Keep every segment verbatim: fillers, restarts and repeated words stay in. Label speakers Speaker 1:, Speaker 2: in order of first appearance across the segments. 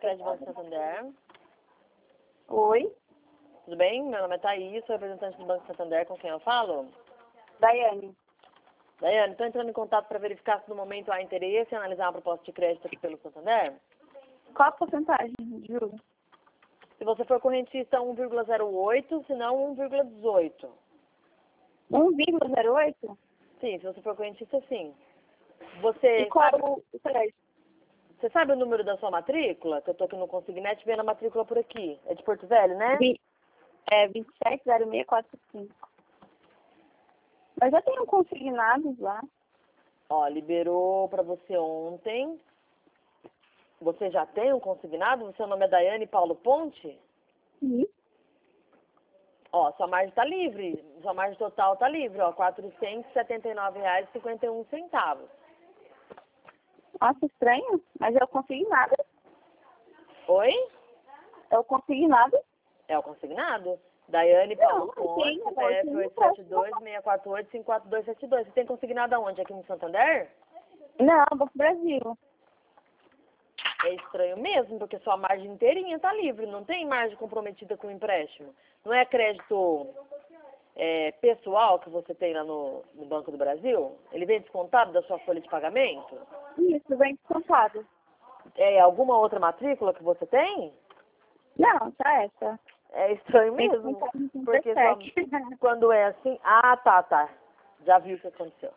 Speaker 1: Crédito Banco Santander.
Speaker 2: Oi,
Speaker 1: Tudo bem? Meu nome é Thaís, sou representante do Banco Santander, com quem eu falo?
Speaker 2: Daiane.
Speaker 1: Daiane, estou entrando em contato para verificar se no momento há interesse em analisar uma proposta de crédito aqui pelo Santander.
Speaker 2: Qual a porcentagem de juros?
Speaker 1: Se você for correntista, um vírgula zero oito, se não um vírgula dezoito.
Speaker 2: um vírgula zero oito?
Speaker 1: Sim, se você for correntista, sim. Você
Speaker 2: E qual
Speaker 1: sabe,
Speaker 2: o crédito?
Speaker 1: você sabe o número da sua matrícula? Que eu estou aqui no Consignet vendo a matrícula por aqui. É de Porto Velho, né?
Speaker 2: Vi- É vinte e sete zero seis quatro cinco. Mas já tenho consignados lá.
Speaker 1: Ó, liberou para você ontem. Você já tem um consignado? O seu nome é Daiane Paulo Ponte?
Speaker 2: Sim.
Speaker 1: Ó, sua margem está livre. Sua margem total está livre, ó. quatrocentos e setenta e nove reais e cinquenta e um centavos.
Speaker 2: Nossa, estranho. Mas é o consignado.
Speaker 1: Oi?
Speaker 2: É o consignado?
Speaker 1: É o consignado? Daiane
Speaker 2: Não,
Speaker 1: Paulo
Speaker 2: não
Speaker 1: Ponte,
Speaker 2: tem.
Speaker 1: C P
Speaker 2: Agora
Speaker 1: F
Speaker 2: tem
Speaker 1: oito sete dois, seis quatro oito, cinco quatro dois sete dois. Você tem consignado aonde? Aqui no Santander?
Speaker 2: Não, Banco Brasil.
Speaker 1: É estranho mesmo, porque sua margem inteirinha está livre. Não tem margem comprometida com o empréstimo. Não é crédito é, pessoal que você tem lá no, no Banco do Brasil? Ele vem descontado da sua folha de pagamento?
Speaker 2: Isso, bem descontado.
Speaker 1: É alguma outra matrícula que você tem?
Speaker 2: Não, tá essa.
Speaker 1: É estranho
Speaker 2: Bem
Speaker 1: mesmo,
Speaker 2: descontado no
Speaker 1: porque só,
Speaker 2: trinta e sete.
Speaker 1: quando é assim... Ah, tá, tá. Já vi o que aconteceu.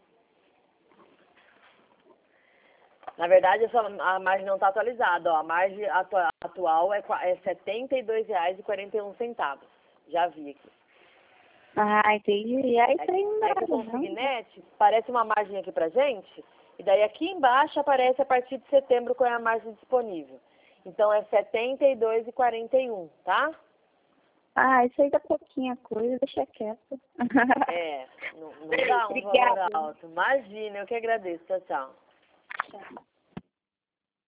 Speaker 1: Na verdade, essa, a margem não está atualizada. Ó. A margem atua, atual é, qua- é setenta e dois reais e quarenta e um centavos. Já vi aqui.
Speaker 2: Ah, entendi. E aí
Speaker 1: É,
Speaker 2: tem
Speaker 1: que- é que
Speaker 2: nada,
Speaker 1: o
Speaker 2: não.
Speaker 1: Consignet parece uma margem aqui pra gente, e daí aqui embaixo aparece a partir de setembro qual é a margem disponível. Então é setenta e dois e quarenta e um, tá?
Speaker 2: Ah, isso aí dá pouquinha coisa, deixa quieto.
Speaker 1: É, não, não dá um valor
Speaker 2: Obrigada.
Speaker 1: alto. Imagina, eu que agradeço. Tchau, tchau.
Speaker 2: Tchau.